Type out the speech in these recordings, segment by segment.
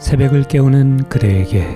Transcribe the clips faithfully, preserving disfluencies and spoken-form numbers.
새벽을 깨우는 그대에게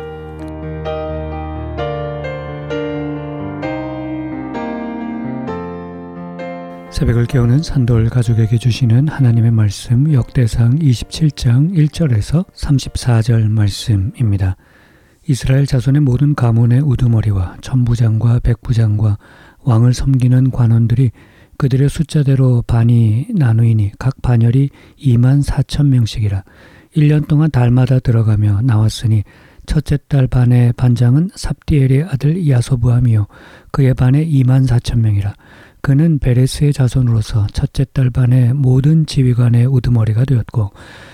새벽을 깨우는 산돌 가족에게 주시는 하나님의 말씀 역대상 이십칠 장 일 절에서 삼십사 절 말씀입니다. 이스라엘 자손의 모든 가문의 우두머리와 천부장과 백부장과 왕을 섬기는 관원들이 그들의 숫자대로 반이 나누이니 각 반열이 이만 사천 명씩이라. 일 년 동안 달마다 들어가며 나왔으니 첫째 달 반의 반장은 삽디엘의 아들 야소부암이요 그의 반에 이만 사천 명이라. 그는 베레스의 자손으로서 첫째 달 반의 모든 지휘관의 우두머리가 되었고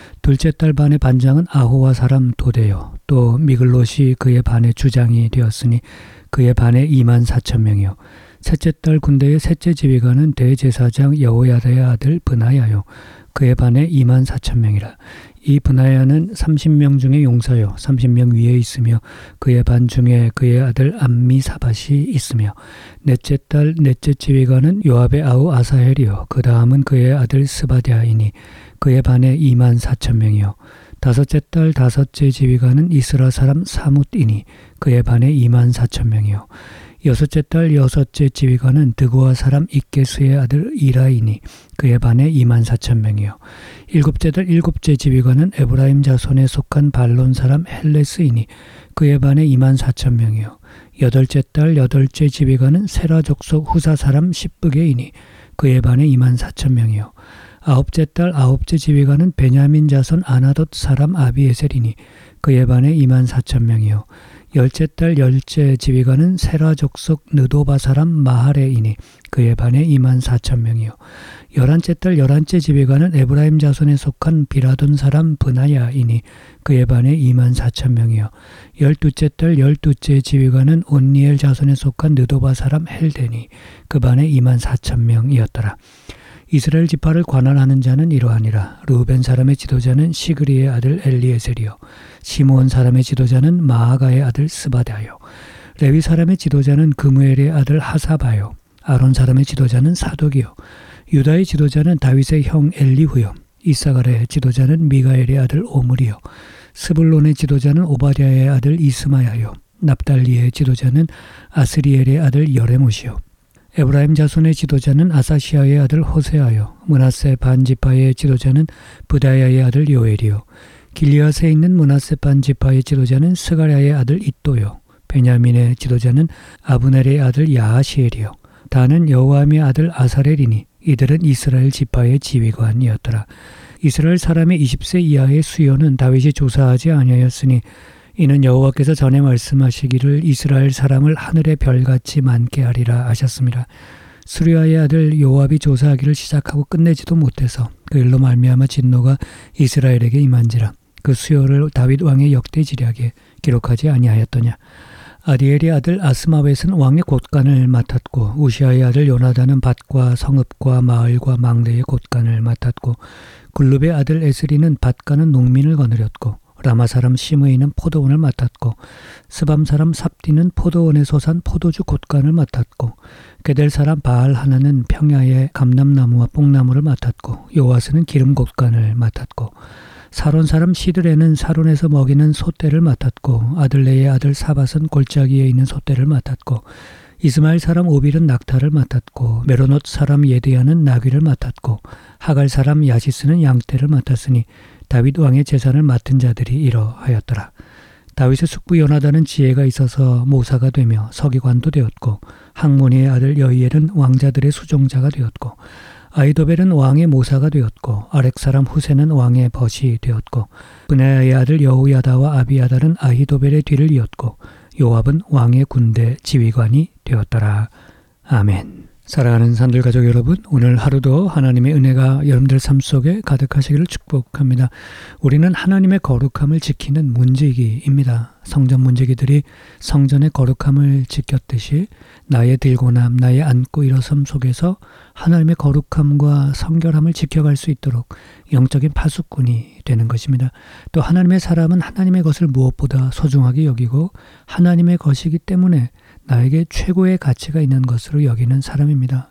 둘째 달 반의 반장은 아호와 사람 도대요 또 미글롯이 그의 반의 주장이 되었으니 그의 반에 이만 사천 명이요 셋째 달 군대의 셋째 지휘관은 대제사장 여호야다의 아들 브나야요 그의 반에 이만 사천 명이라. 이 브나야는 삼십 명 중에 용사요 삼십 명 위에 있으며 그의 반 중에 그의 아들 암미사밧이 있으며 넷째 달 넷째 지휘관은 요압의 아우 아사헬이요 그 다음은 그의 아들 스바디아이니 그의 반에 이만 사천 명이요 다섯째 달 다섯째 지휘관은 이스라 사람 사뭇이니 그의 반에 이만 사천 명이요 여섯째 달 여섯째 지휘관은 드고아 사람 잇게스의 아들 이라이니 그의 반에 이만 사천 명이요 일곱째 달 일곱째 지휘관은 에브라임 자손에 속한 발론 사람 헬레스이니 그의 반에 이만 사천 명이요 여덟째 달 여덟째 지휘관은 세라 족속 후사 사람 십브게이니 그의 반에 이만 사천 명이요 아홉째 달 아홉째 지휘관은 베냐민 자손 아나돗 사람 아비에셀이니 그의 반에 이만 사천 명이요 열째 달 열째 지휘관은 세라 족속 느도바 사람 마하레이니 그의 반에 이만 사천 명이요 열한째 달 열한째 지휘관은 에브라임 자손에 속한 비라돈 사람 브나야이니 그의 반에 이만 사천 명이요 열두째 달 열두째 지휘관은 온니엘 자손에 속한 느도바 사람 헬데니 그 반에 이만 사천 명이었더라. 이스라엘 지파를 관할하는 자는 이러하니라. 르우벤 사람의 지도자는 시그리의 아들 엘리에셀이요 시므온 사람의 지도자는 마아가의 아들 스바다요 레위 사람의 지도자는 그무엘의 아들 하사바요 아론 사람의 지도자는 사독이요 유다의 지도자는 다윗의 형 엘리후요 이사갈의 지도자는 미가엘의 아들 오므리요 스불론의 지도자는 오바댜의 아들 이스마야요 납달리의 지도자는 아스리엘의 아들 여레못이요 에브라임 자손의 지도자는 아사시아의 아들 호세아요 므낫세 반지파의 지도자는 브다야의 아들 요엘이요 길리앗에 있는 므낫세 반지파의 지도자는 스가랴의 아들 잇도요 베냐민의 지도자는 아브넬의 아들 야하시엘이요 다는 여호암의 아들 아사렐이니 이들은 이스라엘 지파의 지휘관이었더라. 이스라엘 사람의 이십 세 이하의 수요는 다윗이 조사하지 아니하였으니 이는 여호와께서 전에 말씀하시기를 이스라엘 사람을 하늘의 별같이 많게 하리라 하셨습니다. 수리아의 아들 요압이 조사하기를 시작하고 끝내지도 못해서 그 일로 말미암아 진노가 이스라엘에게 임한지라. 그 수요를 다윗 왕의 역대지략에 기록하지 아니하였더냐. 아디엘의 아들 아스마벳은 왕의 곳간을 맡았고 우시아의 아들 요나단은 밭과 성읍과 마을과 망대의 곳간을 맡았고 굴룹의 아들 에스리는 밭가는 농민을 거느렸고 라마 사람 시므이는 포도원을 맡았고 스밤 사람 삽디는 포도원에 소산 포도주 곳간을 맡았고 게델 사람 바알 하나는 평야의 감람나무와 뽕나무를 맡았고 요아스는 기름 곳간을 맡았고 사론 사람 시드레는 사론에서 먹이는 소떼를 맡았고 아들레의 아들 사밧은 골짜기에 있는 소떼를 맡았고 이스마엘 사람 오빌은 낙타를 맡았고 메로노트 사람 예드야는 나귀를 맡았고 하갈 사람 야시스는 양떼를 맡았으니 다윗 왕의 재산을 맡은 자들이 이러하였더라. 다윗의 숙부 요나단은 지혜가 있어서 모사가 되며 서기관도 되었고 학모니의 아들 여이엘은 왕자들의 수종자가 되었고 아이도벨은 왕의 모사가 되었고 아렉 사람 후세는 왕의 벗이 되었고 브나야의 아들 여우야다와 아비야달은 아히도벨의 뒤를 이었고 요압은 왕의 군대 지휘관이 되었더라. 아멘. 사랑하는 산들 가족 여러분, 오늘 하루도 하나님의 은혜가 여러분들 삶 속에 가득하시기를 축복합니다. 우리는 하나님의 거룩함을 지키는 문지기입니다. 성전 문지기들이 성전의 거룩함을 지켰듯이 나의 들고남, 나의 안고 일어섬 속에서 하나님의 거룩함과 성결함을 지켜갈 수 있도록 영적인 파수꾼이 되는 것입니다. 또 하나님의 사람은 하나님의 것을 무엇보다 소중하게 여기고 하나님의 것이기 때문에 나에게 최고의 가치가 있는 것으로 여기는 사람입니다.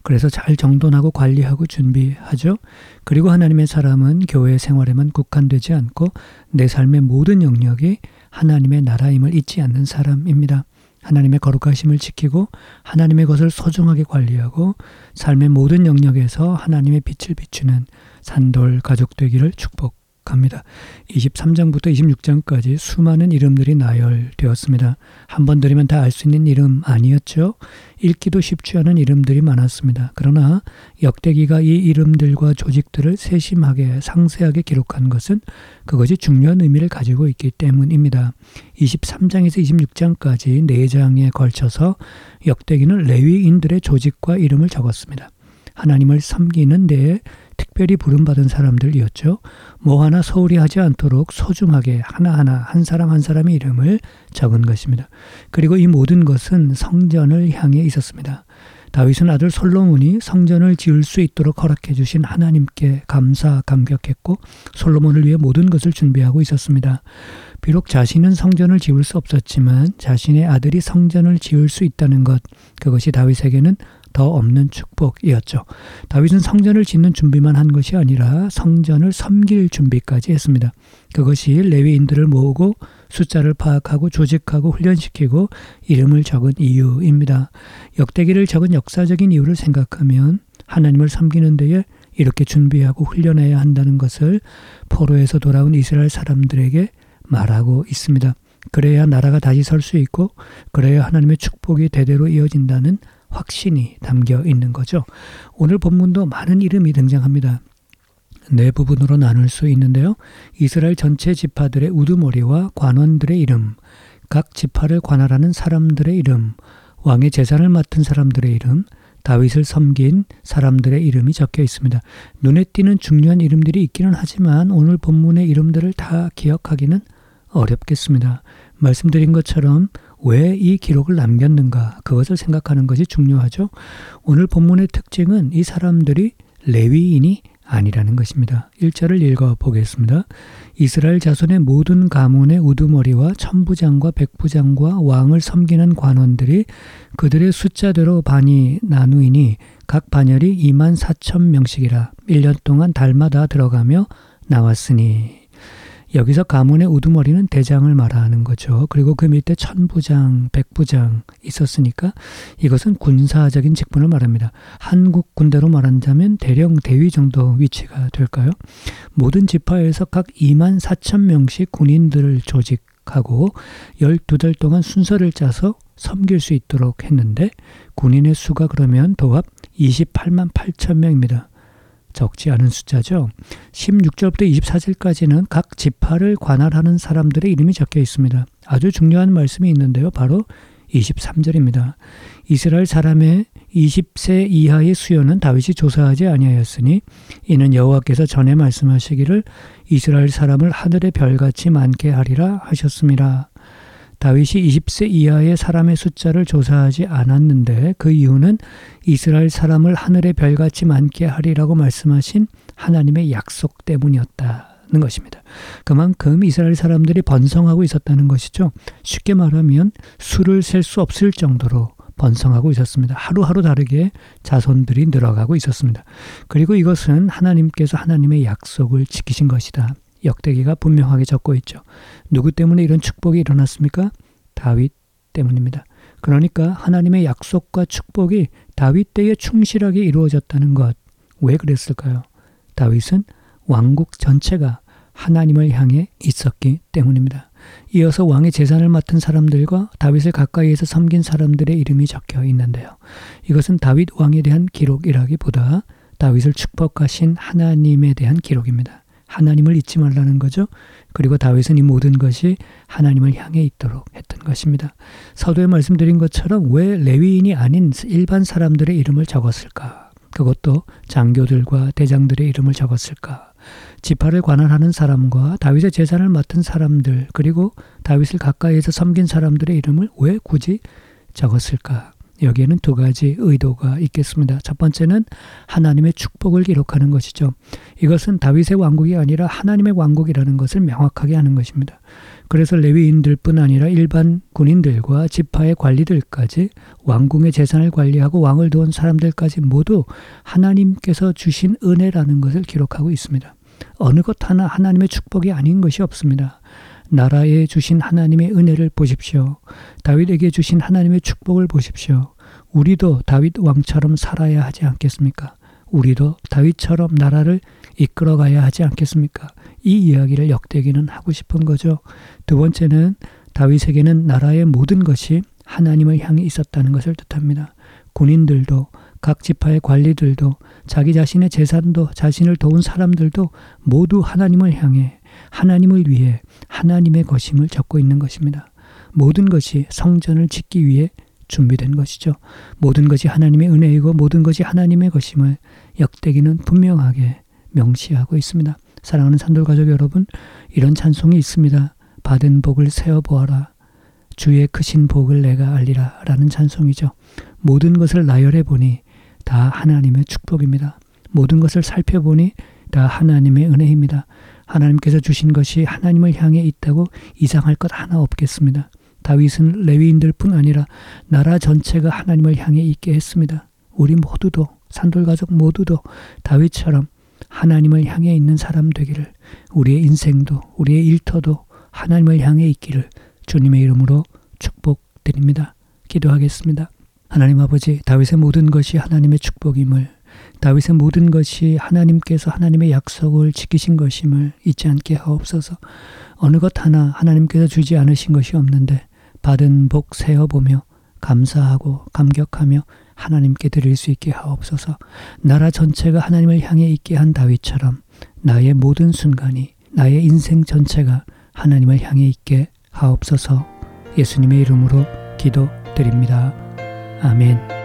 그래서 잘 정돈하고 관리하고 준비하죠. 그리고 하나님의 사람은 교회 생활에만 국한되지 않고 내 삶의 모든 영역이 하나님의 나라임을 잊지 않는 사람입니다. 하나님의 거룩하심을 지키고 하나님의 것을 소중하게 관리하고 삶의 모든 영역에서 하나님의 빛을 비추는 산돌 가족 되기를 축복합니다. 이십삼 장부터 이십육 장까지 수많은 이름들이 나열되었습니다. 한 번 들으면 다 알 수 있는 이름 아니었죠. 읽기도 쉽지 않은 이름들이 많았습니다. 그러나 역대기가 이 이름들과 조직들을 세심하게 상세하게 기록한 것은 그것이 중요한 의미를 가지고 있기 때문입니다. 이십삼 장에서 이십육 장까지 네 장에 걸쳐서 역대기는 레위인들의 조직과 이름을 적었습니다. 하나님을 섬기는 데에 특별히 부름받은 사람들이었죠. 뭐 하나 소홀히 하지 않도록 소중하게 하나하나 한 사람 한 사람의 이름을 적은 것입니다. 그리고 이 모든 것은 성전을 향해 있었습니다. 다윗은 아들 솔로몬이 성전을 지을 수 있도록 허락해 주신 하나님께 감사 감격했고 솔로몬을 위해 모든 것을 준비하고 있었습니다. 비록 자신은 성전을 지을 수 없었지만 자신의 아들이 성전을 지을 수 있다는 것, 그것이 다윗에게는 더 없는 축복이었죠. 다윗은 성전을 짓는 준비만 한 것이 아니라 성전을 섬길 준비까지 했습니다. 그것이 레위인들을 모으고 숫자를 파악하고 조직하고 훈련시키고 이름을 적은 이유입니다. 역대기를 적은 역사적인 이유를 생각하면 하나님을 섬기는 데에 이렇게 준비하고 훈련해야 한다는 것을 포로에서 돌아온 이스라엘 사람들에게 말하고 있습니다. 그래야 나라가 다시 설 수 있고 그래야 하나님의 축복이 대대로 이어진다는 확신이 담겨 있는 거죠. 오늘 본문도 많은 이름이 등장합니다. 네 부분으로 나눌 수 있는데요. 이스라엘 전체 지파들의 우두머리와 관원들의 이름, 각 지파를 관할하는 사람들의 이름, 왕의 재산을 맡은 사람들의 이름, 다윗을 섬긴 사람들의 이름이 적혀 있습니다. 눈에 띄는 중요한 이름들이 있기는 하지만 오늘 본문의 이름들을 다 기억하기는 어렵겠습니다. 말씀드린 것처럼 왜 이 기록을 남겼는가, 그것을 생각하는 것이 중요하죠. 오늘 본문의 특징은 이 사람들이 레위인이 아니라는 것입니다. 일 절을 읽어보겠습니다. 이스라엘 자손의 모든 가문의 우두머리와 천부장과 백부장과 왕을 섬기는 관원들이 그들의 숫자대로 반이 나누이니 각 반열이 이만 사천 명씩이라 일 년 동안 달마다 들어가며 나왔으니. 여기서 가문의 우두머리는 대장을 말하는 거죠. 그리고 그 밑에 천부장, 백부장 있었으니까 이것은 군사적인 직분을 말합니다. 한국 군대로 말한다면 대령 대위 정도 위치가 될까요? 모든 지파에서 각 이만 사천 명씩 군인들을 조직하고 열두 달 동안 순서를 짜서 섬길 수 있도록 했는데 군인의 수가 그러면 도합 이십팔만 팔천 명입니다. 적지 않은 숫자죠. 십육 절부터 이십사 절까지는 각 지파를 관할하는 사람들의 이름이 적혀 있습니다. 아주 중요한 말씀이 있는데요. 바로 이십삼 절입니다. 이스라엘 사람의 이십 세 이하의 수요는 다윗이 조사하지 아니하였으니 이는 여호와께서 전에 말씀하시기를 이스라엘 사람을 하늘의 별같이 많게 하리라 하셨습니다. 다윗이 이십 세 이하의 사람의 숫자를 조사하지 않았는데 그 이유는 이스라엘 사람을 하늘의 별같이 많게 하리라고 말씀하신 하나님의 약속 때문이었다는 것입니다. 그만큼 이스라엘 사람들이 번성하고 있었다는 것이죠. 쉽게 말하면 수를 셀 수 없을 정도로 번성하고 있었습니다. 하루하루 다르게 자손들이 늘어가고 있었습니다. 그리고 이것은 하나님께서 하나님의 약속을 지키신 것이다. 역대기가 분명하게 적고 있죠. 누구 때문에 이런 축복이 일어났습니까? 다윗 때문입니다. 그러니까 하나님의 약속과 축복이 다윗 때에 충실하게 이루어졌다는 것. 왜 그랬을까요? 다윗은 왕국 전체가 하나님을 향해 있었기 때문입니다. 이어서 왕의 재산을 맡은 사람들과 다윗을 가까이에서 섬긴 사람들의 이름이 적혀 있는데요. 이것은 다윗 왕에 대한 기록이라기보다 다윗을 축복하신 하나님에 대한 기록입니다. 하나님을 잊지 말라는 거죠. 그리고 다윗은 이 모든 것이 하나님을 향해 있도록 했던 것입니다. 서두에 말씀드린 것처럼 왜 레위인이 아닌 일반 사람들의 이름을 적었을까? 그것도 장교들과 대장들의 이름을 적었을까? 지파를 관할하는 사람과 다윗의 재산을 맡은 사람들, 그리고 다윗을 가까이에서 섬긴 사람들의 이름을 왜 굳이 적었을까? 여기에는 두 가지 의도가 있겠습니다. 첫 번째는 하나님의 축복을 기록하는 것이죠. 이것은 다윗의 왕국이 아니라 하나님의 왕국이라는 것을 명확하게 하는 것입니다. 그래서 레위인들뿐 아니라 일반 군인들과 지파의 관리들까지 왕궁의 재산을 관리하고 왕을 도운 사람들까지 모두 하나님께서 주신 은혜라는 것을 기록하고 있습니다. 어느 것 하나 하나님의 축복이 아닌 것이 없습니다. 나라에 주신 하나님의 은혜를 보십시오. 다윗에게 주신 하나님의 축복을 보십시오. 우리도 다윗 왕처럼 살아야 하지 않겠습니까? 우리도 다윗처럼 나라를 이끌어가야 하지 않겠습니까? 이 이야기를 역대기는 하고 싶은 거죠. 두 번째는 다윗에게는 나라의 모든 것이 하나님을 향해 있었다는 것을 뜻합니다. 군인들도 각 지파의 관리들도 자기 자신의 재산도 자신을 도운 사람들도 모두 하나님을 향해 하나님을 위해 하나님의 것임을 적고 있는 것입니다. 모든 것이 성전을 짓기 위해 준비된 것이죠. 모든 것이 하나님의 은혜이고 모든 것이 하나님의 것임을 역대기는 분명하게 명시하고 있습니다. 사랑하는 산돌가족 여러분, 이런 찬송이 있습니다. 받은 복을 세어보아라. 주의 크신 복을 내가 알리라 라는 찬송이죠. 모든 것을 나열해 보니 다 하나님의 축복입니다. 모든 것을 살펴보니 다 하나님의 은혜입니다. 하나님께서 주신 것이 하나님을 향해 있다고 이상할 것 하나 없겠습니다. 다윗은 레위인들뿐 아니라 나라 전체가 하나님을 향해 있게 했습니다. 우리 모두도 산돌가족 모두도 다윗처럼 하나님을 향해 있는 사람 되기를, 우리의 인생도 우리의 일터도 하나님을 향해 있기를 주님의 이름으로 축복드립니다. 기도하겠습니다. 하나님 아버지, 다윗의 모든 것이 하나님의 축복임을, 다윗의 모든 것이 하나님께서 하나님의 약속을 지키신 것임을 잊지 않게 하옵소서. 어느 것 하나 하나님께서 주지 않으신 것이 없는데 받은 복 세어보며 감사하고 감격하며 하나님께 드릴 수 있게 하옵소서. 나라 전체가 하나님을 향해 있게 한 다윗처럼 나의 모든 순간이, 나의 인생 전체가 하나님을 향해 있게 하옵소서. 예수님의 이름으로 기도드립니다. 아멘.